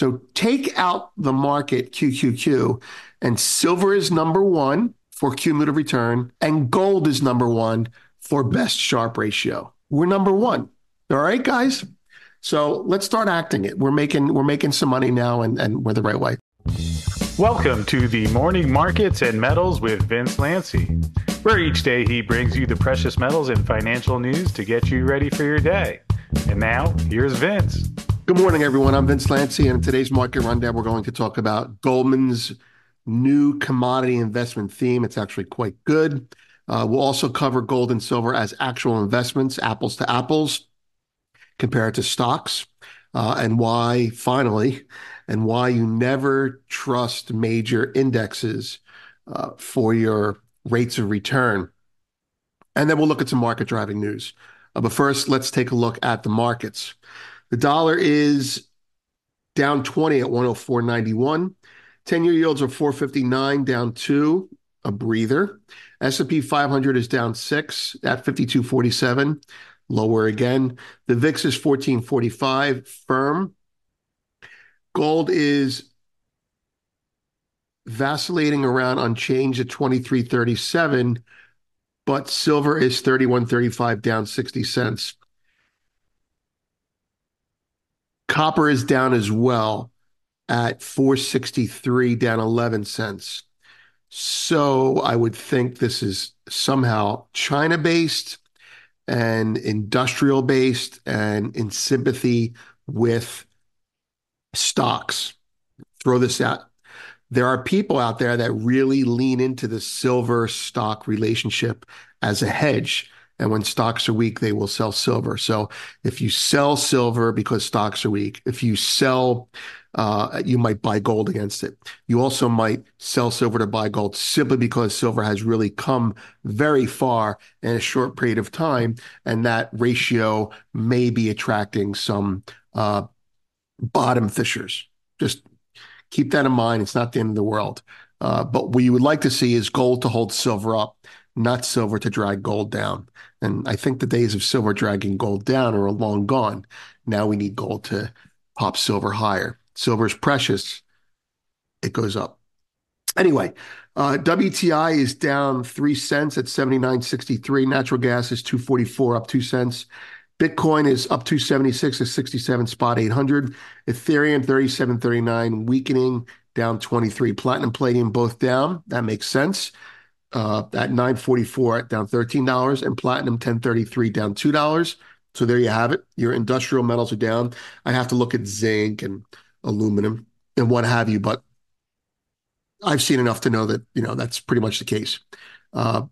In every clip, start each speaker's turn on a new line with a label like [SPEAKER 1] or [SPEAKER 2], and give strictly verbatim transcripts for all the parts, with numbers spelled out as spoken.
[SPEAKER 1] So take out the market Q Q Q, and silver is number one for cumulative return, and gold is number one for best Sharpe ratio. We're number one. All right, guys. So let's start acting it. We're making we're making some money now, and, and we're the right way.
[SPEAKER 2] Welcome to the Morning Markets and Metals with Vince Lanci, where each day he brings you the precious metals and financial news to get you ready for your day. And now, here's Vince.
[SPEAKER 1] Good morning, everyone. I'm Vince Lanci, and in today's Market Rundown, we're going to talk about Goldman's new commodity investment theme. It's actually quite good. Uh, we'll also cover gold and silver as actual investments, apples to apples, compared to stocks, uh, and why, finally, and why you never trust major indexes uh, for your rates of return. And then we'll look at some market driving news. Uh, but first, let's take a look at the markets. The dollar is down twenty at one oh four ninety-one. ten-year yields are four fifty-nine, down two, a breather. S and P five hundred is down six at fifty-two forty-seven, lower again. The V I X is fourteen forty-five, firm. Gold is vacillating around unchanged at twenty-three thirty-seven, but silver is thirty-one thirty-five, down sixty cents. Copper is down as well at four sixty-three, down eleven cents. So I would think this is somehow China-based and industrial-based and in sympathy with stocks. Throw this out. There are people out there that really lean into the silver stock relationship as a hedge. And when stocks are weak, they will sell silver. So if you sell silver because stocks are weak, if you sell, uh, you might buy gold against it. You also might sell silver to buy gold simply because silver has really come very far in a short period of time. And that ratio may be attracting some uh, bottom fishers. Just keep that in mind. It's not the end of the world. Uh, but what you would like to see is gold to hold silver up, not silver to drag gold down. And I think the days of silver dragging gold down are long gone. Now we need gold to pop silver higher. Silver is precious. It goes up. Anyway, uh, W T I is down three cents at seventy-nine sixty-three. Natural gas is two forty-four, up two cents. Bitcoin is up two seventy-six at sixty-seven spot eight hundred. Ethereum thirty-seven thirty-nine, weakening, down twenty-three. Platinum, palladium both down. That makes sense. Uh, at nine forty-four, down thirteen dollars, and platinum ten thirty-three, down two dollars. So there you have it. Your industrial metals are down. I have to look at zinc and aluminum and what have you, but I've seen enough to know that, you know, that's pretty much the case. Uh,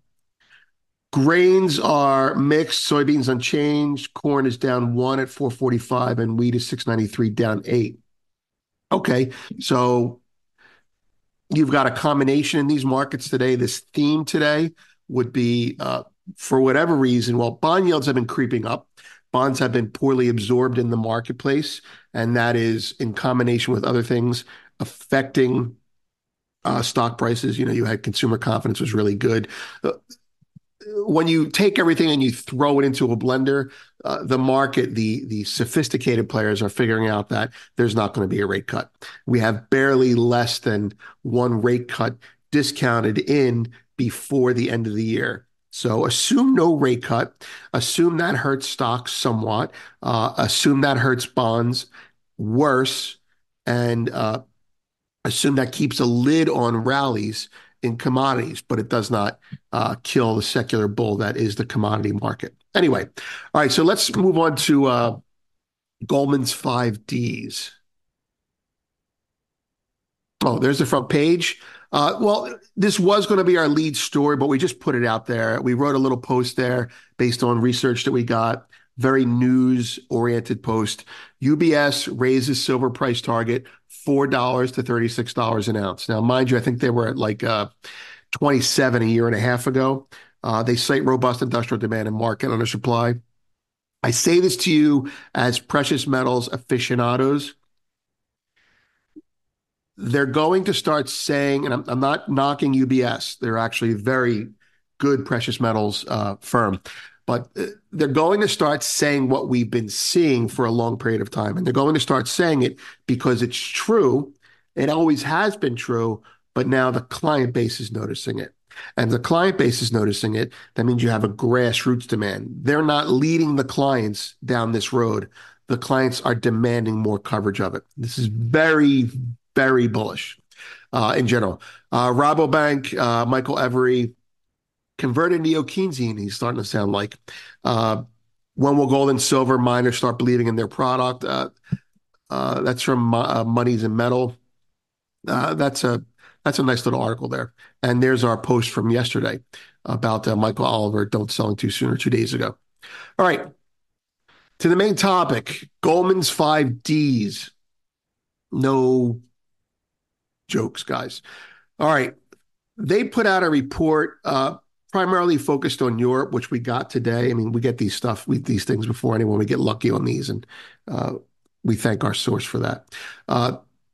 [SPEAKER 1] grains are mixed. Soybeans unchanged. Corn is down one at four forty-five, and wheat is six ninety-three, down eight. Okay, so you've got a combination in these markets today. This theme today would be, uh, for whatever reason, well, bond yields have been creeping up. Bonds have been poorly absorbed in the marketplace, and that is in combination with other things affecting uh, stock prices. You know, you had consumer confidence was really good. Uh, when you take everything and you throw it into a blender, uh, the market, the the sophisticated players are figuring out that there's not going to be a rate cut. We have barely less than one rate cut discounted in before the end of the year. So assume no rate cut. Assume that hurts stocks somewhat. Uh, assume that hurts bonds worse. And uh, assume that keeps a lid on rallies in commodities, but it does not uh, kill the secular bull that is the commodity market. Anyway, all right, so let's move on to uh, Goldman's five Ds. Oh, there's the front page. Uh, well, this was going to be our lead story, but we just put it out there. We wrote a little post there based on research that we got, very news-oriented post. U B S raises silver price target four dollars to thirty-six dollars an ounce. Now, mind you, I think they were at like uh, twenty-seven a year and a half ago. Uh, they cite robust industrial demand and market undersupply. I say this to you as precious metals aficionados. They're going to start saying, and I'm, I'm not knocking U B S. They're actually a very good precious metals uh, firm. but uh, they're going to start saying what we've been seeing for a long period of time. And they're going to start saying it because it's true. It always has been true, but now the client base is noticing it. And the client base is noticing it. That means you have a grassroots demand. They're not leading the clients down this road. The clients are demanding more coverage of it. This is very, very bullish uh, in general. Uh, Rabobank, uh, Michael Every, converted neo Keynesian, he's starting to sound like. Uh, when will gold and silver miners start believing in their product? Uh, uh, that's from uh, Monies and Metal. Uh, that's a that's a nice little article there. And there's our post from yesterday about uh, Michael Oliver, don't selling too soon, or two days ago. All right, to the main topic, Goldman's five Ds. No jokes, guys. All right, they put out a report uh, primarily focused on Europe, which we got today. I mean, we get these stuff, we these things before anyone. We get lucky on these, and uh, we thank our source for that. Uh,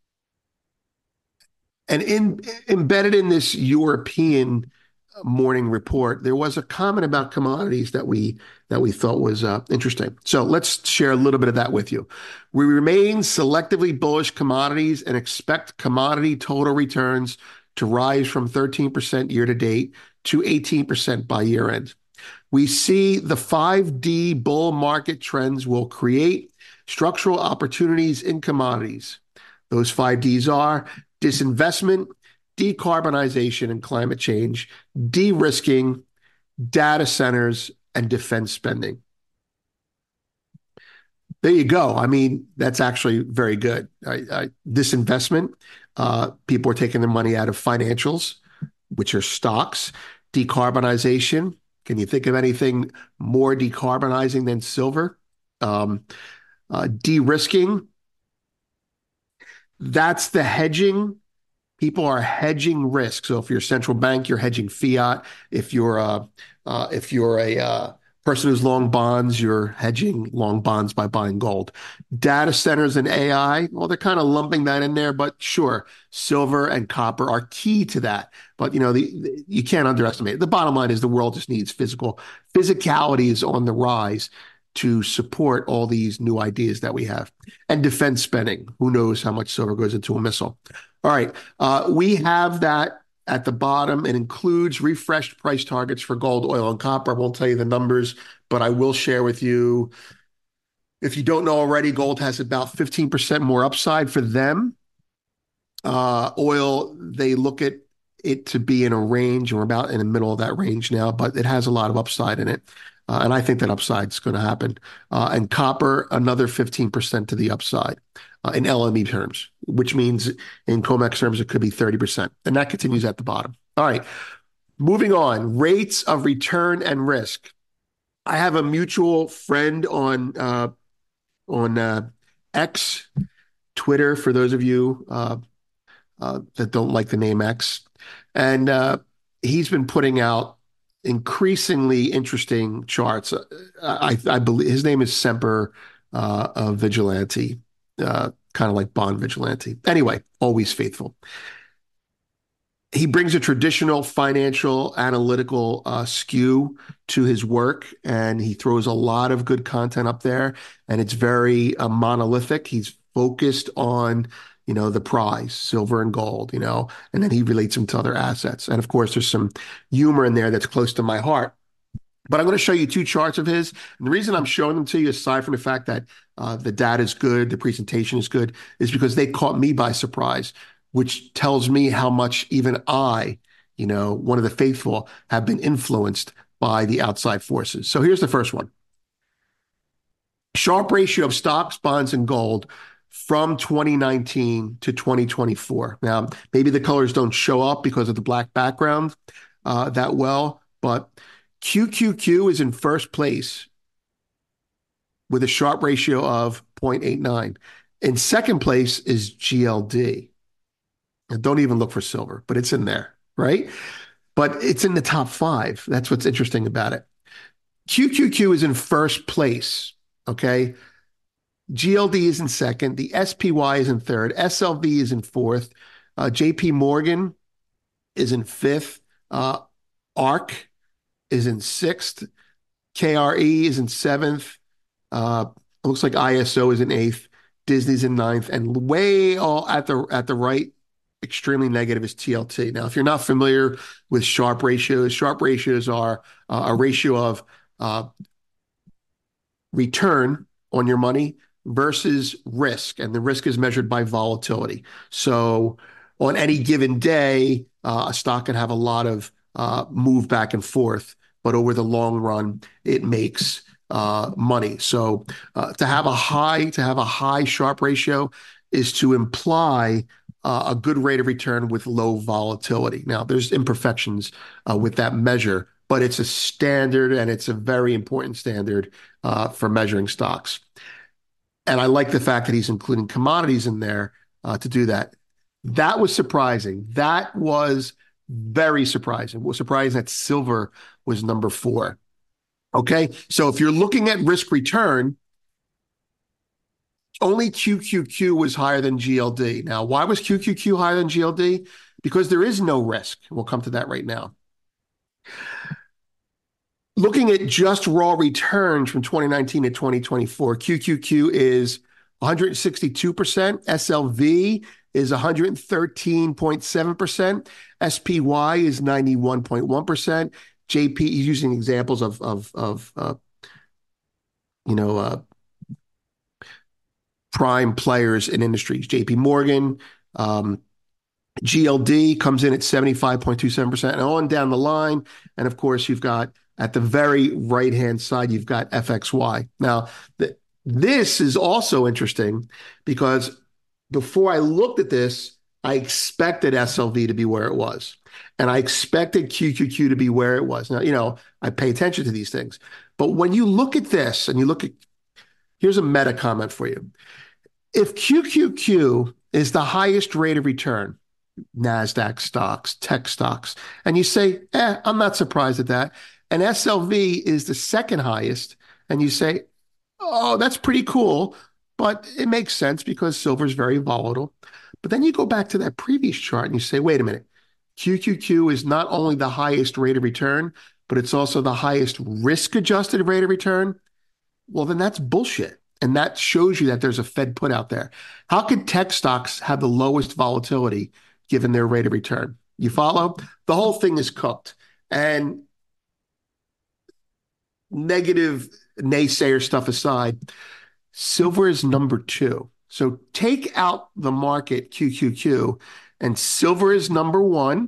[SPEAKER 1] and in embedded in this European morning report, there was a comment about commodities that we that we thought was uh, interesting. So let's share a little bit of that with you. We remain selectively bullish commodities and expect commodity total returns to rise from thirteen percent year to date to eighteen percent by year end. We see the five D bull market trends will create structural opportunities in commodities. Those five Ds are disinvestment, decarbonization and climate change, de-risking, data centers, and defense spending. There you go. I mean, that's actually very good. I, I, disinvestment, uh, people are taking their money out of financials, which are stocks. Decarbonization, can you think of anything more decarbonizing than silver? Um, uh, de-risking, that's the hedging. People are hedging risk. So if you're a central bank, you're hedging fiat. If you're a, uh, if you're a uh, person who's long bonds, you're hedging long bonds by buying gold. Data centers and A I, well, they're kind of lumping that in there, but sure, silver and copper are key to that. But you know, the, the you can't underestimate it. The bottom line is the world just needs physical physicality is on the rise to support all these new ideas that we have. And defense spending. Who knows how much silver goes into a missile? All right. Uh, we have that at the bottom. It includes refreshed price targets for gold, oil, and copper. I won't tell you the numbers, but I will share with you. If you don't know already, gold has about fifteen percent more upside for them. Uh, oil, they look at it to be in a range, and we're about in the middle of that range now, but it has a lot of upside in it. Uh, and I think that upside is going to happen. Uh, and copper, another fifteen percent to the upside uh, in L M E terms, which means in COMEX terms, it could be thirty percent. And that continues at the bottom. All right, moving on. Rates of return and risk. I have a mutual friend on, uh, on uh, X, Twitter, for those of you uh, uh, that don't like the name X. And uh, he's been putting out increasingly interesting charts. I, I believe his name is Semper uh, of Vigilante, uh, kind of like Bond Vigilante. Anyway, always faithful. He brings a traditional financial analytical uh, skew to his work, and he throws a lot of good content up there, and it's very uh, monolithic. He's focused on you know, the prize, silver and gold, you know, and then he relates them to other assets. And of course, there's some humor in there that's close to my heart. But I'm going to show you two charts of his. And the reason I'm showing them to you, aside from the fact that uh, the data is good, the presentation is good, is because they caught me by surprise, which tells me how much even I, you know, one of the faithful, have been influenced by the outside forces. So here's the first one. Sharp ratio of stocks, bonds, and gold from twenty nineteen to twenty twenty-four. Now, maybe the colors don't show up because of the black background uh, that well, but Q Q Q is in first place with a Sharpe ratio of zero point eight nine. In second place is G L D. And don't even look for silver, but it's in there, right? But it's in the top five. That's what's interesting about it. Q Q Q is in first place, okay? G L D is in second. The S P Y is in third. S L V is in fourth. Uh, J P Morgan is in fifth. Uh, ARK is in sixth. K R E is in seventh. Uh, it looks like I S O is in eighth. Disney's in ninth, and way all at the at the right, extremely negative is T L T. Now, if you're not familiar with Sharpe ratios, Sharpe ratios are uh, a ratio of uh, return on your money versus risk, and the risk is measured by volatility. So, on any given day, uh, a stock can have a lot of uh, move back and forth, but over the long run, it makes uh, money. So, uh, to have a high to have a high Sharpe ratio is to imply uh, a good rate of return with low volatility. Now, there's imperfections uh, with that measure, but it's a standard, and it's a very important standard uh, for measuring stocks. And I like the fact that he's including commodities in there uh, to do that. That was surprising. That was very surprising. It was surprising that silver was number four. Okay, so if you're looking at risk return, only Q Q Q was higher than G L D. Now, why was Q Q Q higher than G L D? Because there is no risk. We'll come to that right now. Looking at just raw returns from twenty nineteen to twenty twenty-four, Q Q Q is one hundred sixty-two percent, S L V is one hundred thirteen point seven percent, S P Y is ninety-one point one percent, J P, using examples of, of, of uh, you know, uh, prime players in industries, J P Morgan, um, G L D comes in at seventy-five point two seven percent, and on down the line. And of course, you've got at the very right-hand side, you've got F X Y. Now, th- this is also interesting because before I looked at this, I expected S L V to be where it was. And I expected Q Q Q to be where it was. Now, you know, I pay attention to these things. But when you look at this and you look at, here's a meta comment for you. If Q Q Q is the highest rate of return, NASDAQ stocks, tech stocks, and you say, eh, I'm not surprised at that. And S L V is the second highest, and you say, oh, that's pretty cool, but it makes sense because silver is very volatile. But then you go back to that previous chart and you say, wait a minute, Q Q Q is not only the highest rate of return, but it's also the highest risk-adjusted rate of return. Well, then that's bullshit. And that shows you that there's a Fed put out there. How could tech stocks have the lowest volatility given their rate of return? You follow? The whole thing is cooked. And negative naysayer stuff aside, silver is number two. So take out the market Q Q Q, and silver is number one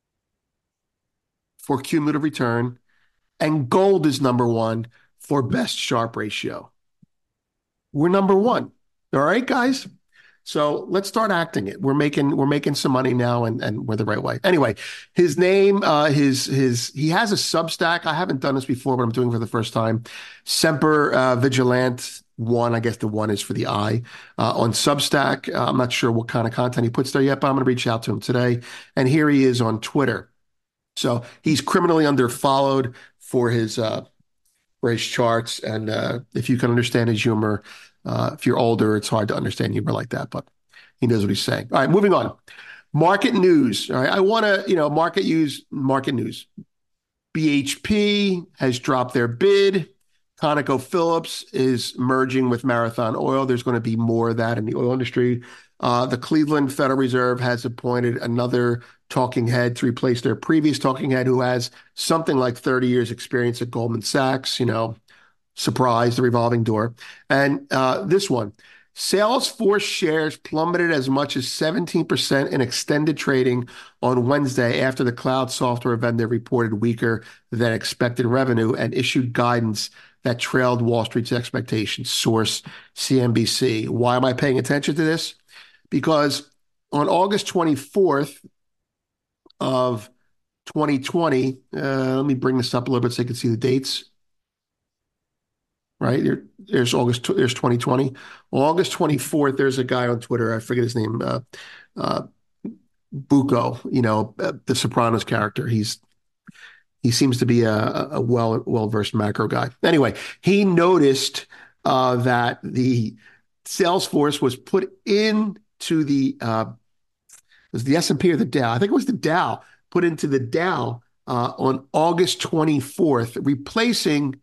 [SPEAKER 1] for cumulative return, and gold is number one for best Sharpe ratio. We're number one. All right, guys? So let's start acting it. We're making we're making some money now, and, and we're the right way. Anyway, his name, uh, his his he has a Substack. I haven't done this before, but I'm doing it for the first time. Semper uh, Vigilant One. I guess the one is for the I uh, on Substack. Uh, I'm not sure what kind of content he puts there yet, but I'm going to reach out to him today. And here he is on Twitter. So he's criminally underfollowed for his uh, for his charts, and uh, if you can understand his humor. Uh, if you're older, it's hard to understand humor like that, but he knows what he's saying. All right, moving on. Market news. All right, I want to, you know, market use, market news. B H P has dropped their bid. ConocoPhillips is merging with Marathon Oil. There's going to be more of that in the oil industry. Uh, the Cleveland Federal Reserve has appointed another talking head to replace their previous talking head, who has something like thirty years experience at Goldman Sachs, you know, surprise, the revolving door. And uh, this one, Salesforce shares plummeted as much as seventeen percent in extended trading on Wednesday after the cloud software vendor reported weaker than expected revenue and issued guidance that trailed Wall Street's expectations. Source, C N B C. Why am I paying attention to this? Because on August twenty-fourth of twenty twenty, uh, let me bring this up a little bit so you can see the dates. Right there, there's August. There's twenty twenty. August twenty-fourth. There's a guy on Twitter. I forget his name. Uh, uh, Bucco. You know, uh, the Sopranos character. He's he seems to be a, a well well versed macro guy. Anyway, he noticed uh, that the Salesforce was put into the uh, was the S and P or the Dow. I think it was the Dow. Put into the Dow uh, on August twenty-fourth, replacing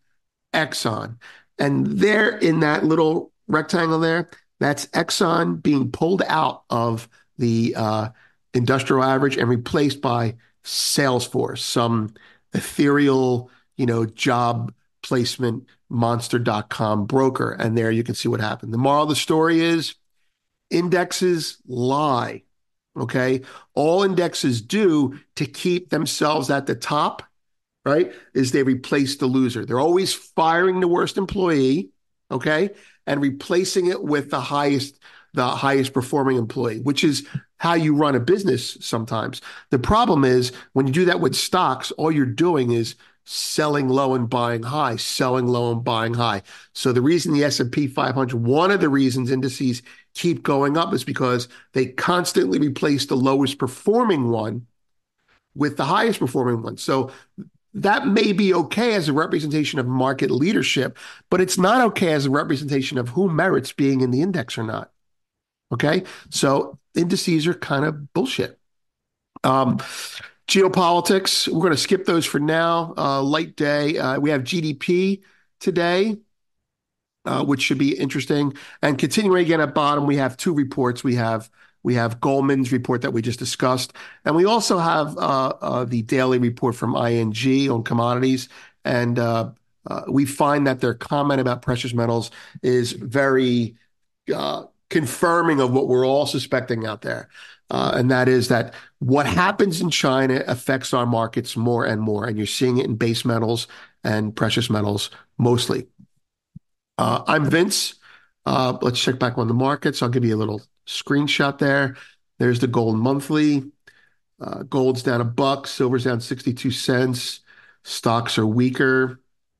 [SPEAKER 1] Exxon. And there in that little rectangle there, that's Exxon being pulled out of the uh, industrial average and replaced by Salesforce, some ethereal, you know, job placement monster dot com broker. And there you can see what happened. The moral of the story is indexes lie. Okay. All indexes do to keep themselves at the top, right, is they replace the loser. They're always firing the worst employee, okay, and replacing it with the highest, the highest performing employee, which is how you run a business sometimes. The problem is when you do that with stocks, all you're doing is selling low and buying high, selling low and buying high. So the reason the S and P five hundred, one of the reasons indices keep going up is because they constantly replace the lowest performing one with the highest performing one. So that may be okay as a representation of market leadership, but it's not okay as a representation of who merits being in the index or not. Okay. So indices are kind of bullshit. Um, geopolitics, we're going to skip those for now. Uh, light day. Uh, we have G D P today, uh, which should be interesting. And continuing again at bottom, we have two reports. We have we have Goldman's report that we just discussed, and we also have uh, uh, the daily report from I N G on commodities. And uh, uh, we find that their comment about precious metals is very uh, confirming of what we're all suspecting out there. Uh, and that is that what happens in China affects our markets more and more. And you're seeing it in base metals and precious metals mostly. Uh, I'm Vince. Uh, let's check back on the markets. I'll give you a little screenshot there. There's the gold monthly. Uh, gold's down a buck. Silver's down sixty-two cents. Stocks are weaker.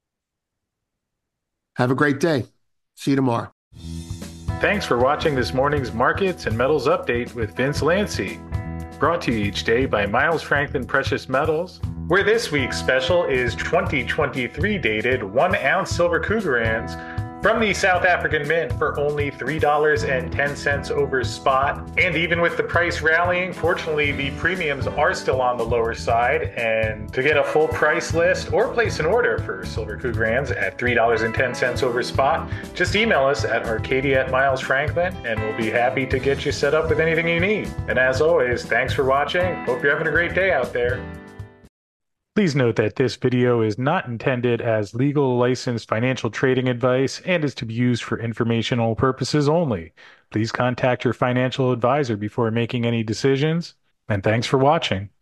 [SPEAKER 1] Have a great day. See you tomorrow.
[SPEAKER 2] Thanks for watching this morning's Markets and Metals Update with Vince Lanci. Brought to you each day by Miles Franklin Precious Metals, where this week's special is twenty twenty-three dated one ounce silver Krugerrands from the South African Mint for only three dollars and ten cents over spot. And even with the price rallying, fortunately, the premiums are still on the lower side. And to get a full price list or place an order for silver Krugerrands at three dollars and ten cents over spot, just email us at arcadia at Miles Franklin, and we'll be happy to get you set up with anything you need. And as always, thanks for watching. Hope you're having a great day out there. Please note that this video is not intended as legal licensed financial trading advice and is to be used for informational purposes only. Please contact your financial advisor before making any decisions, and thanks for watching.